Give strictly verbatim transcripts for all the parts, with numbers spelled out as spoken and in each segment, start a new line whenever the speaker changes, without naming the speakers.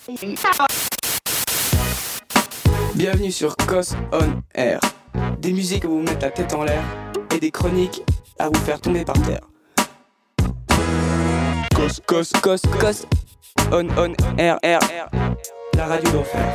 Bienvenue sur Cos On Air. Des musiques à vous mettre la tête en l'air et des chroniques à vous faire tomber par terre. Cos, Cos, Cos, Cos On On Air, Air, Air. La radio d'enfer.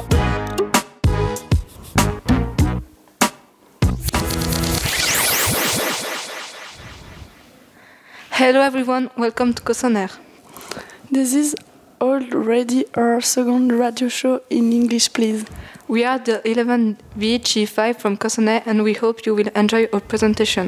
Hello everyone, welcome to Cos On Air.
This is already our second radio show in English, please.
We are the eleven V G five from Cos On Air and we hope you will enjoy our presentation.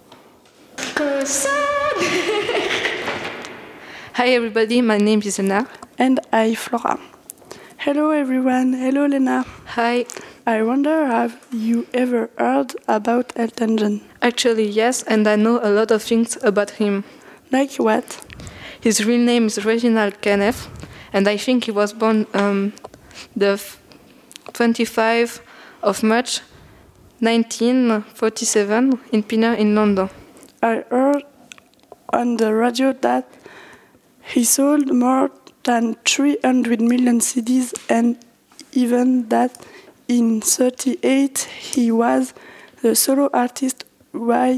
Hi everybody, my name is Lena.
And I, Flora. Hello everyone, hello Lena.
Hi.
I wonder, have you ever heard about Elton John?
Actually yes, and I know a lot of things about him.
Like what?
His real name is Reginald Kenneth, and I think he was born um, the twenty-fifth of March nineteen forty-seven in Pinner in London.
I heard on the radio that he sold more than three hundred million C Ds, and even that in thirty-eight he was the solo artist with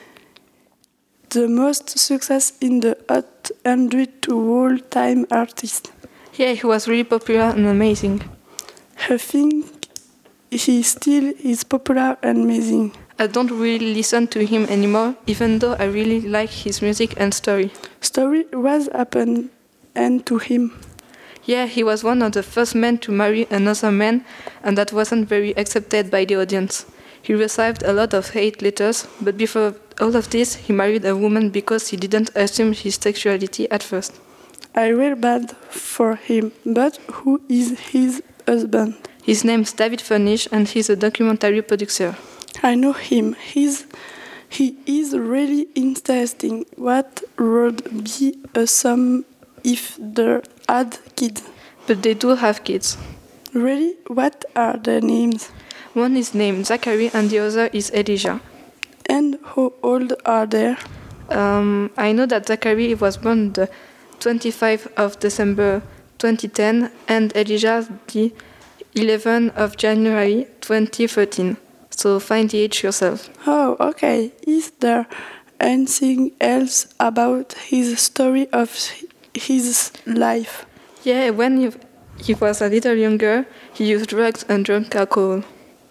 the most success in the Hot one hundred all-time artists.
Yeah, he was really popular and amazing.
I think he still is popular and amazing.
I don't really listen to him anymore, even though I really like his music and story.
Story was happened and to him.
Yeah, he was one of the first men to marry another man, and that wasn't very accepted by the audience. He received a lot of hate letters, but before all of this, he married a woman because he didn't assume his sexuality at first.
I feel bad for him, but who is his husband?
His name's David Furnish, and he's a documentary producer.
I know him. He's, he is really interesting. What would be awesome if they had kids?
But they do have kids.
Really? What are their names?
One is named Zachary and the other is Elijah.
And how old are they?
Um, I know that Zachary was born the twenty-fifth of December twenty ten and Elijah the eleventh of January twenty thirteen. So find the age yourself.
Oh, okay. Is there anything else about his story of his life?
Yeah, when he, he was a little younger, he used drugs and drank alcohol.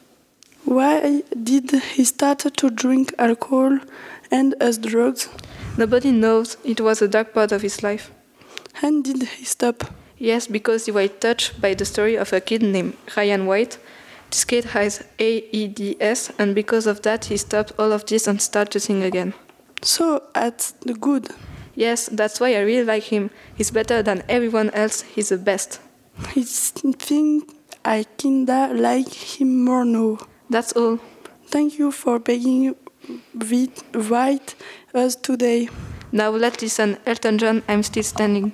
Why did he start to drink alcohol and use drugs?
Nobody knows. It was a dark part of his life.
And did he stop?
Yes, because he was touched by the story of a kid named Ryan White. This kid has A E D S, and because of that, he stopped all of this and started to sing again.
So, that's the good.
Yes, that's why I really like him. He's better than everyone else. He's the best.
I think I kinda like him more now.
That's all.
Thank you for being with us today.
Now let's listen. Elton John, I'm Still Standing.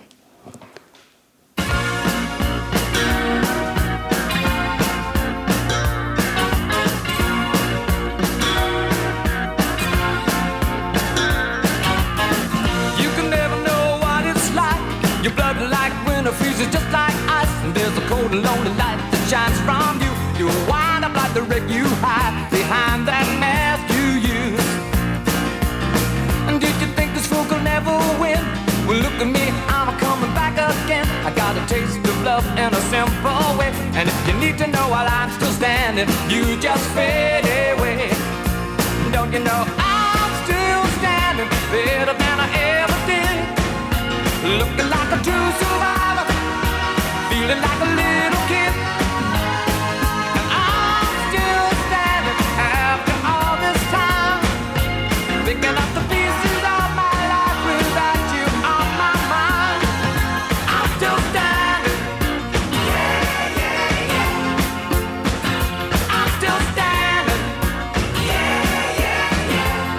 You can never know what it's like. Your blood like winter freezes just like ice. And there's a cold and lonely light that shines from you. You wind up like the wreck you hide behind that mask you use. And did you think this fool could never win? Well, look at me, I'm coming back again. I got a taste of love in a simple way. And if you need to know while I'm still standing, you just fade away. Don't you know I'm still standing better than I ever did? Looking like a true survivor, feeling like a little kid. Picking up the pieces of my life without you on my mind. I'm still standing. Yeah, yeah, yeah. I'm still standing. Yeah, yeah,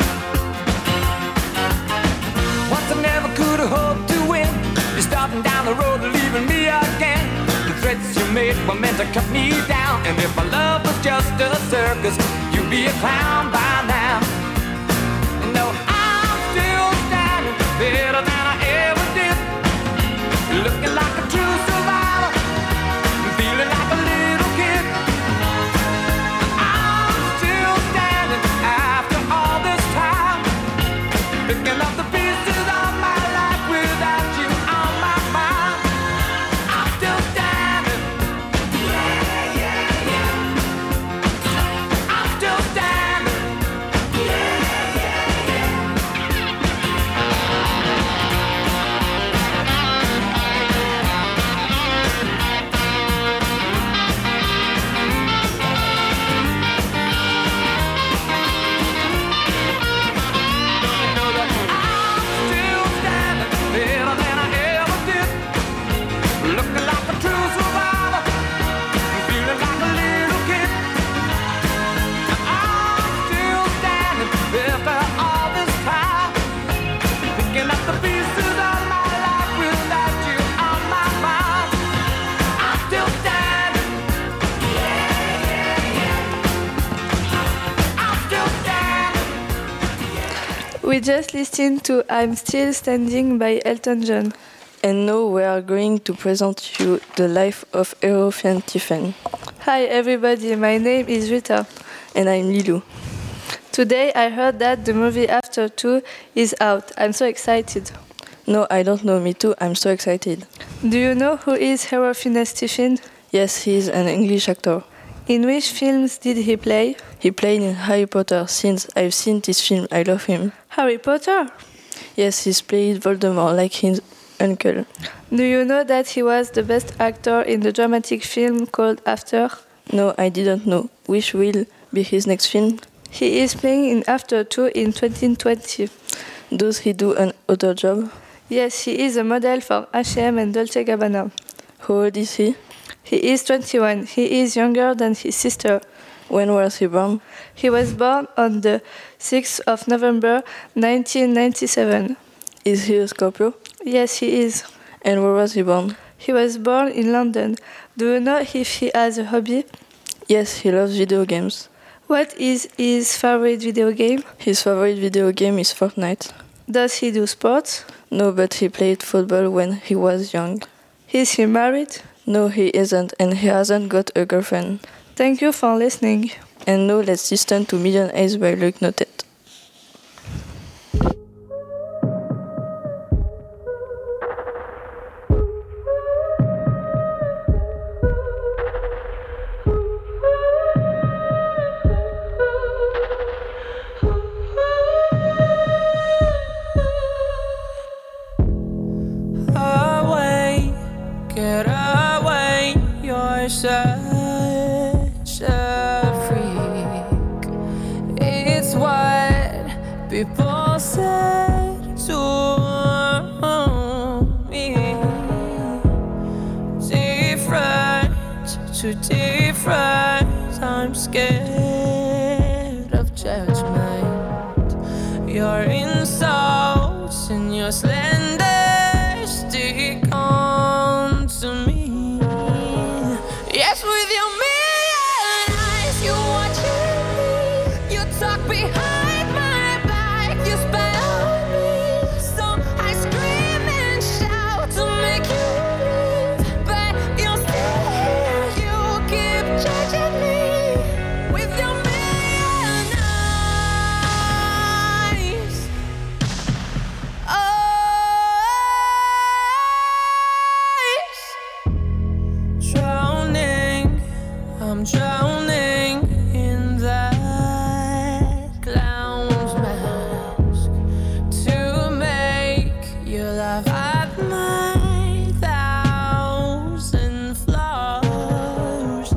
yeah. Once I never could have hoped to win. You're starting down the road, leaving me again. The threats you made were meant to cut me down. And if my love was just a circus, you'd be a clown by now. No, I'm still standing better than I ever did. Looking like a true survivor,
We just listened to I'm Still Standing by Elton John.
And now we are going to present you the life of Errol Flynn Tiffany.
Hi everybody, my name is Rita.
And I'm Lilou.
Today I heard that the movie After Two is out. I'm so excited.
No, I don't know. Me too. I'm so excited.
Do you know who is Errol Flynn Tiffany?
Yes, he is an English actor.
In which films did he play?
He played in Harry Potter. Since I've seen this film, I love him.
Harry Potter?
Yes, he's played Voldemort like his uncle.
Do you know that he was the best actor in the dramatic film called After?
No, I didn't know. Which will be his next film?
He is playing in After Two in twenty twenty.
Does he do an other job?
Yes, he is a model for H and M and Dolce and Gabbana.
How old is he?
He is twenty-one. He is younger than his sister.
When was he born?
He was born on the sixth of November nineteen ninety-seven.
Is he a Scorpio?
Yes, he is.
And where was he born?
He was born in London. Do you know if he has a hobby?
Yes, he loves video games.
What is his favorite video game?
His favorite video game is Fortnite.
Does he do sports?
No, but he played football when he was young.
Is he married?
No, he isn't, and he hasn't got a girlfriend.
Thank you for listening.
And now let's listen to Million Eyes by Luc Notet.
Get away, you're such a freak. It's what people said to me. Different, too different. I'm scared of judgment. Your insults and your slander stick on to me. Yes, with your million eyes, you watch me. You talk behind my back, you spy on me. So I scream and shout to make you leave, but you're still here. You keep judging me with your million eyes. Drowning, I'm drowning in that clown's mask to make you laugh at my thousand flaws.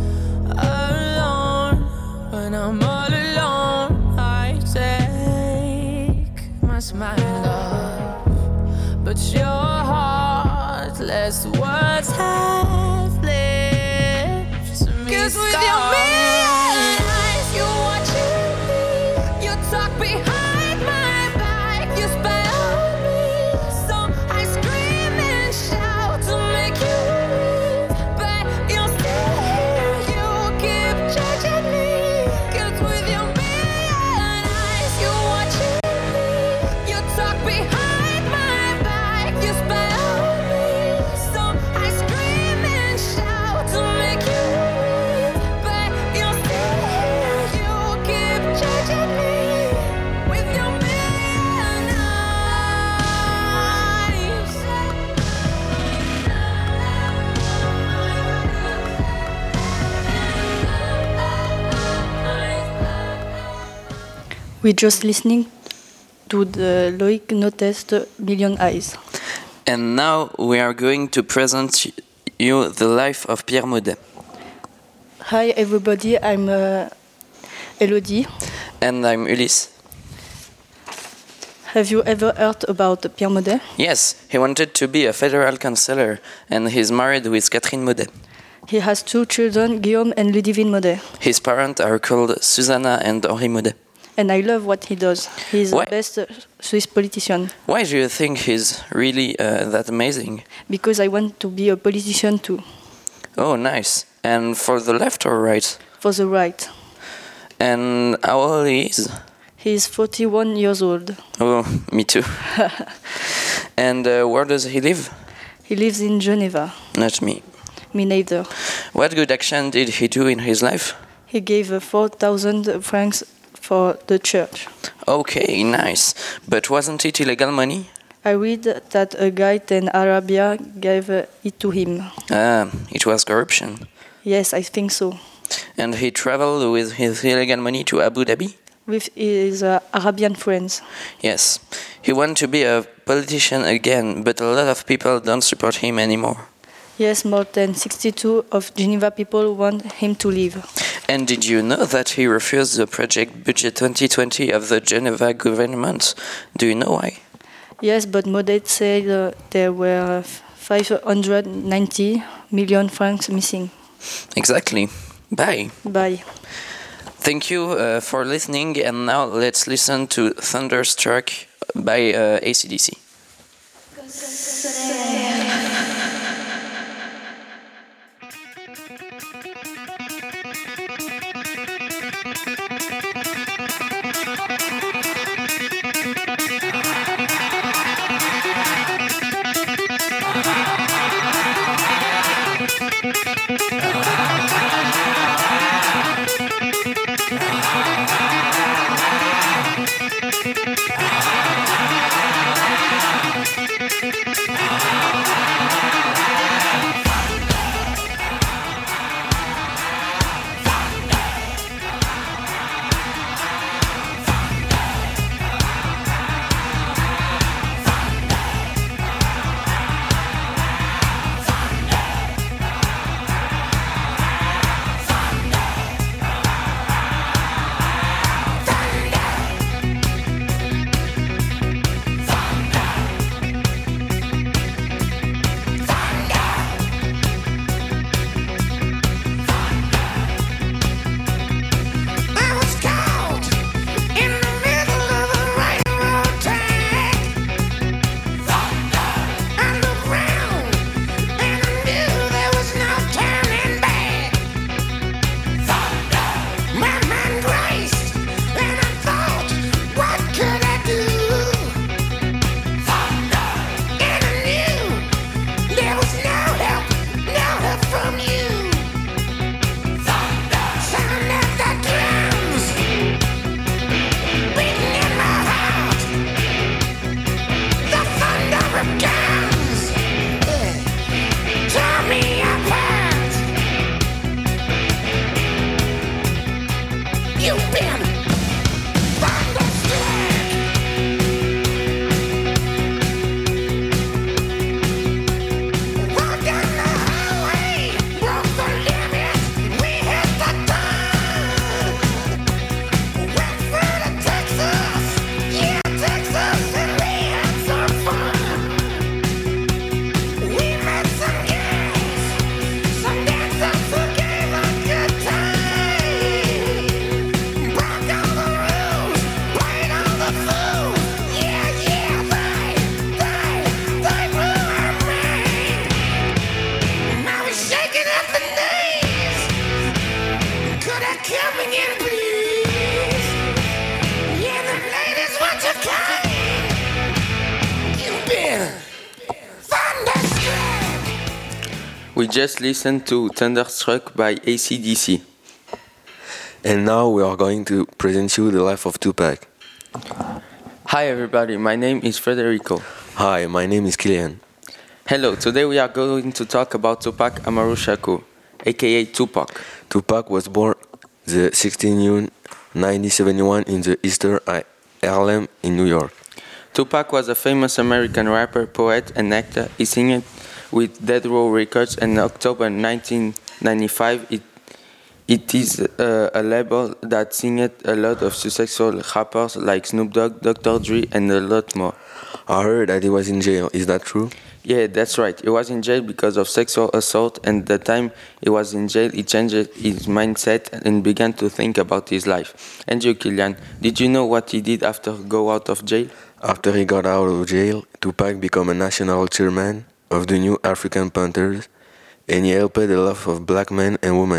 Alone, when I'm all alone, I take my smile off, but your heartless words have left me. 'Cause with your million eyes, you watch me. You talk behind my back, you spy on me. So I scream and shout to make you leave, but you're still here. You keep judging me. 'Cause with your million eyes, you watch me. You talk behind my back, you spy on me. So I scream and shout to make you leave, but you're still here. You keep judging me with your million eyes.
We just listening to the Loic Notet Million Eyes.
And now we are going to present you the life of Pierre Maudet.
Hi everybody, I'm uh, Elodie.
And I'm Ulysse.
Have you ever heard about Pierre Maudet?
Yes, he wanted to be a federal councillor, and he's married with Catherine Maudet.
He has two children, Guillaume and Ludivine Maudet.
His parents are called Susanna and Henri Maudet.
And I love what he does. He's
Why?
the best uh, Swiss politician.
Why do you think he's really uh, that amazing?
Because I want to be a politician too.
Oh, nice. And for the left or right?
For the right.
And how old he is?
He's forty-one years old.
Oh, me too. And uh, where does he live?
He lives in Geneva.
Not me.
Me neither.
What good action did he do in his life?
He gave uh, four thousand francs for the church.
Okay, nice. But wasn't it illegal money?
I read that a guy in Arabia gave uh, it to him.
Ah, it was corruption.
Yes, I think so.
And he traveled with his illegal money to Abu Dhabi?
With his uh, Arabian friends.
Yes. He wanted to be a politician again, but a lot of people don't support him anymore.
Yes, more than sixty-two of Geneva people want him to leave.
And did you know that he refused the project Budget twenty twenty of the Geneva government? Do you know why?
Yes, but Modète said uh, there were five hundred ninety million francs missing.
Exactly. Bye.
Bye.
Thank you uh, for listening, and now let's listen to Thunderstruck by uh, A C D C. We just listened to Thunderstruck by A C D C.
And now we are going to present you the life of Tupac.
Hi everybody, my name is Federico.
Hi, my name is Kilian.
Hello, today we are going to talk about Tupac Amaru Shakur, aka Tupac.
Tupac was born the sixteenth of June nineteen seventy-one in the Eastern Harlem in New York.
Tupac was a famous American rapper, poet, and actor. He signed with Death Row Records in October nineteen ninety-five. It, it is uh, a label that signed a lot of successful rappers like Snoop Dogg, Doctor Dre, and a lot more.
I heard that he was in jail. Is that true?
Yeah, that's right. He was in jail because of sexual assault, and the time he was in jail, he changed his mindset and began to think about his life. And you, Kilian, did you know what he did after go out of jail?
After he got out of jail, Tupac became a national chairman of the New African Panthers, and he helped a lot of black men and women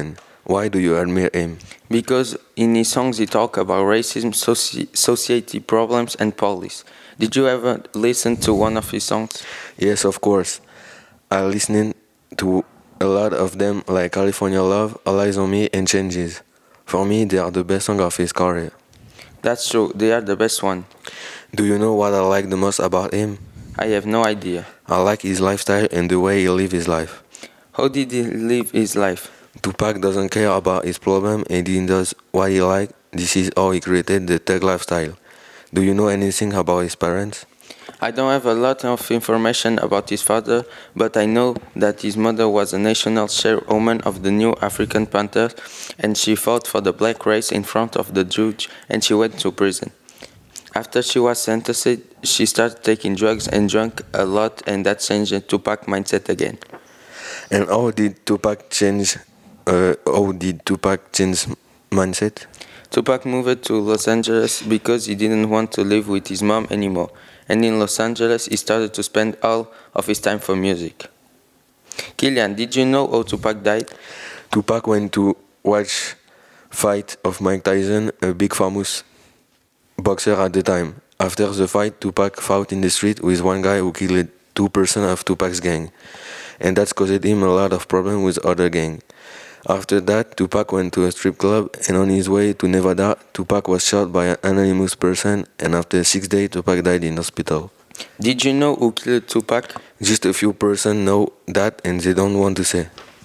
Why do you admire him?
Because in his songs he talk about racism, soci- society problems, and police. Did you ever listen to one of his songs?
Yes, of course. I listened to a lot of them, like California Love, All Eyes on Me, and Changes. For me, they are the best song of his career.
That's true, they are the best one.
Do you know what I like the most about him?
I have no idea.
I like his lifestyle and the way he live his life.
How did he live his life?
Tupac doesn't care about his problem and he does what he like. This is how he created the thug lifestyle. Do you know anything about his parents?
I don't have a lot of information about his father, but I know that his mother was a national chairwoman of the New African Panthers, and she fought for the black race in front of the judge, and she went to prison. After she was sentenced, she started taking drugs and drank a lot, and that changed Tupac's mindset again.
And how did Tupac change? Uh, how did Tupac change mindset?
Tupac moved to Los Angeles because he didn't want to live with his mom anymore. And in Los Angeles, he started to spend all of his time for music. Kilian, did you know how Tupac died?
Tupac went to watch fight of Mike Tyson, a big famous boxer at the time. After the fight, Tupac fought in the street with one guy who killed two persons of Tupac's gang. And that caused him a lot of problems with other gang. After that, Tupac went to a strip club, and on his way to Nevada, Tupac was shot by an anonymous person, and after six days, Tupac died in hospital.
Did you know who killed Tupac?
Just a few persons know that, and they don't want to say.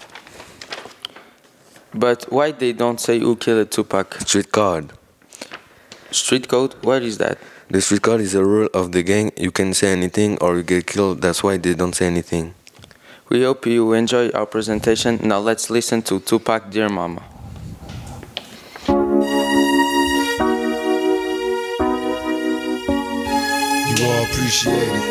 But why they don't say who killed Tupac?
Street code.
Street code? What is that?
The street code is a rule of the gang. You can say anything or you get killed. That's why they don't say anything.
We hope you enjoy our presentation. Now let's listen to Tupac, Dear Mama.
You all appreciate it.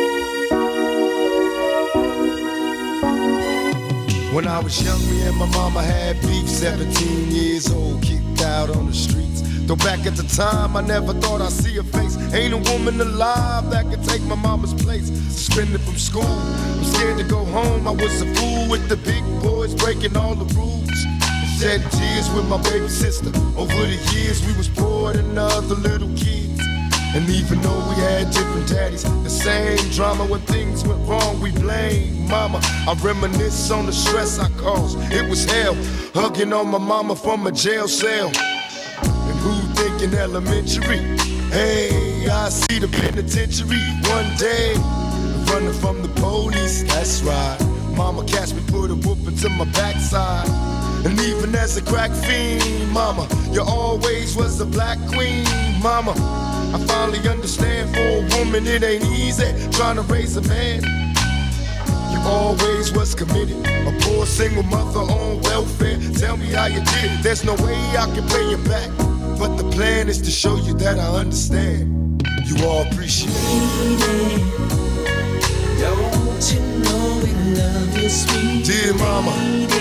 When I was young, me and my mama had beef, seventeen years old, kicked out on the streets. Though back at the time, I never thought I'd see her face. Ain't a woman alive that could take my mama's place. Suspended from school, I'm scared to go home. I was a fool with the big boys, breaking all the rules. Shed tears with my baby sister. Over the years, we was poor than other little kids. And even though we had different daddies, the same drama when things went wrong, we blame mama. I reminisce on the stress I caused. It was hell, hugging on my mama from a jail cell. Who thinking elementary? Hey, I see the penitentiary one day. Running from the police, that's right. Mama catch me, put a whooping to my backside. And even as a crack fiend, mama, you always was a black queen, mama. I finally understand for a woman it ain't easy trying to raise a man. You always was committed, a poor single mother on welfare. Tell me how you did it, there's no way I can pay you back. But the plan is to show you that I understand. You all appreciate it.
Don't you know we love you, sweet
dear mama?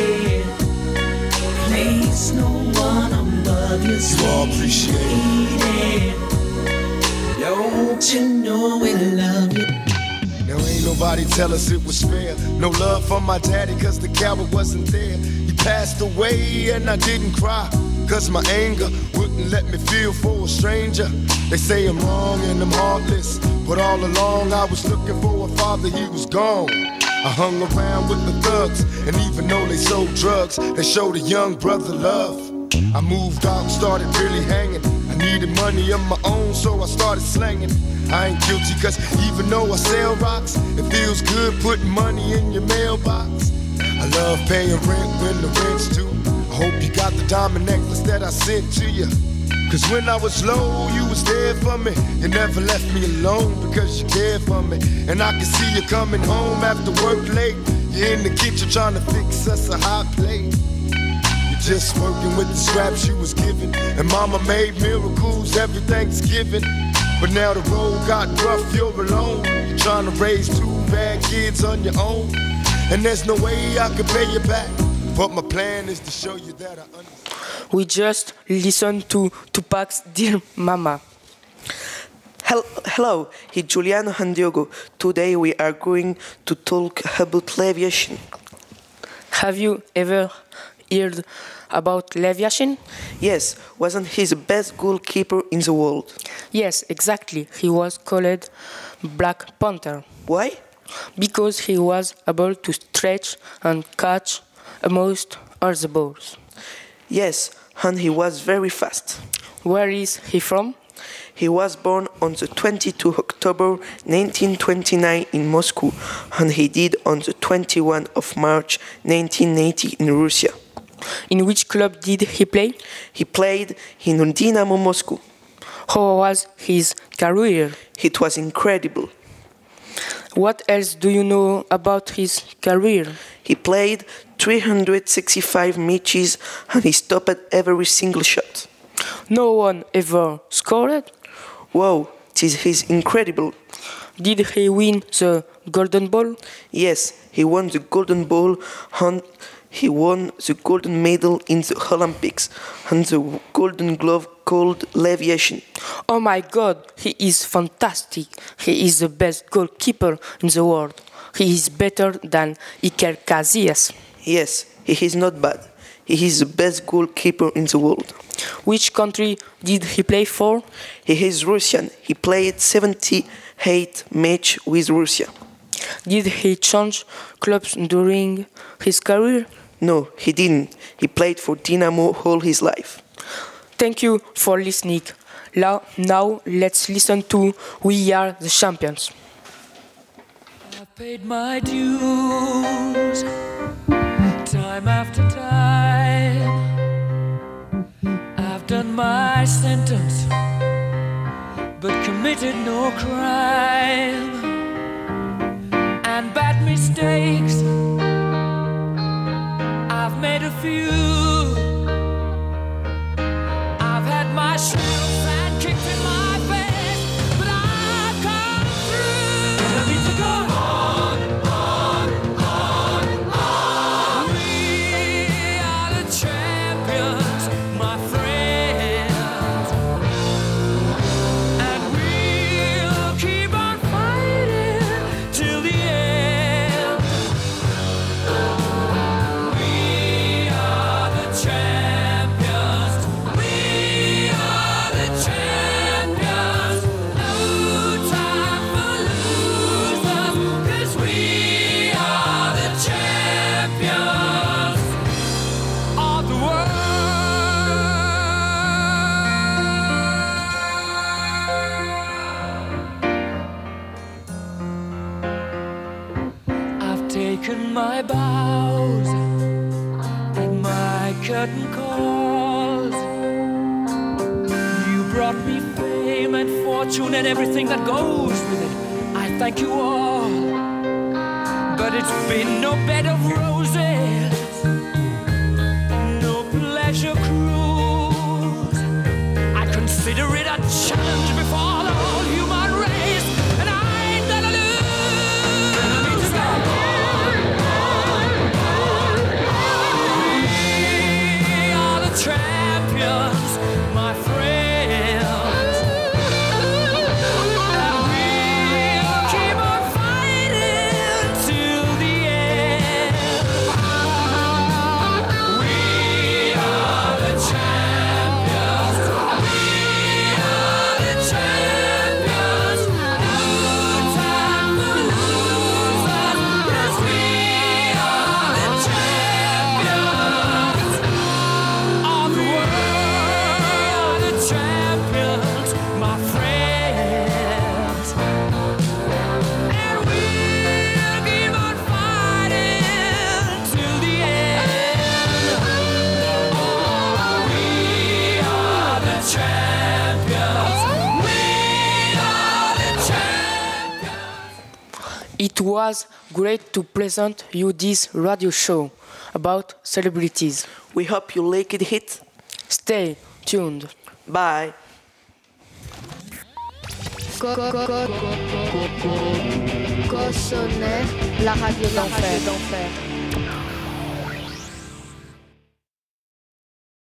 Place no one above you,
you all appreciate
it. Don't you know we love you?
Now ain't nobody tell us it was fair. No love for my daddy cause the coward wasn't there. He passed away and I didn't cry, cause my anger wouldn't let me feel for a stranger. They say I'm wrong and I'm heartless, but all along I was looking for a father, he was gone. I hung around with the thugs, and even though they sold drugs, they showed a young brother love. I moved out and started really hanging. I needed money of my own, so I started slanging. I ain't guilty cause even though I sell rocks, it feels good putting money in your mailbox. I love paying rent when the rent's due. I hope you got the diamond necklace that I sent to you. Cause when I was low, you was there for me. You never left me alone because you cared for me. And I can see you coming home after work late. You're in the kitchen trying to fix us a hot plate. You're just working with the scraps you was given. And mama made miracles every Thanksgiving. But now the road got rough, you're alone. You're trying to raise two bad kids on your own. And there's no way I can pay you back. But my plan is to show you that I understand.
We just listened to Tupac's Dear Mama.
Hello, it's Juliano and Diogo. Today we are going to talk about aviation.
Have you ever heard about Lev Yashin?
Yes, wasn't he the best goalkeeper in the world?
Yes, exactly. He was called Black Panther.
Why?
Because he was able to stretch and catch most all the balls.
Yes, and he was very fast.
Where is he from?
He was born on the twenty-second of October nineteen twenty-nine in Moscow, and he died on the twenty-first of March nineteen eighty in Russia.
In which club did he play?
He played in Dynamo Moscow.
How was his career?
It was incredible.
What else do you know about his career?
He played three hundred sixty-five matches and he stopped every single shot.
No one ever scored?
Wow, this is incredible.
Did he win the Golden Ball?
Yes, he won the Golden Ball and he won the Golden Medal in the Olympics and the Golden Glove called Lev Yashin.
Oh my God, he is fantastic. He is the best goalkeeper in the world. He is better than Iker Casillas.
Yes, he is not bad. He is the best goalkeeper in the world.
Which country did he play for?
He is Russian. He played seventy-eight matches with Russia.
Did he change clubs during his career?
No, he didn't. He played for Dynamo all his life.
Thank you for listening. Now let's listen to We Are the Champions.
I've paid my dues time after time. I've done my sentence but committed no crime. And bad mistakes I've made a few. I've had my share of sand kicked in my face, but I've come through. And I need to go on, on, on, on. We are the champions, my friends, and we'll keep on fighting till the end. We are the champions. We are the champions. No time for losers, 'cause we are the champions of the world. I've taken my bows and my curtain calls. You brought me fame and fortune and everything that goes with it. I thank you all, but it's been no bed of roses, no pleasure cruise. I consider it a challenge before the whole human race, and I ain't gonna lose. We are the champions, my friends, and we'll keep on fighting till the end. We are the champions. We are the champions. No time for losers, 'cause we are the champions of the world. The champions, my friends, and we'll keep on fighting till the end. Oh, we are the champions. We are the champions.
It was great to present you this radio show about celebrities.
We hope you liked it.
Stay tuned.
Bye.
Co- co- co- co- co- co- Cossonnet, la radio d'enfer.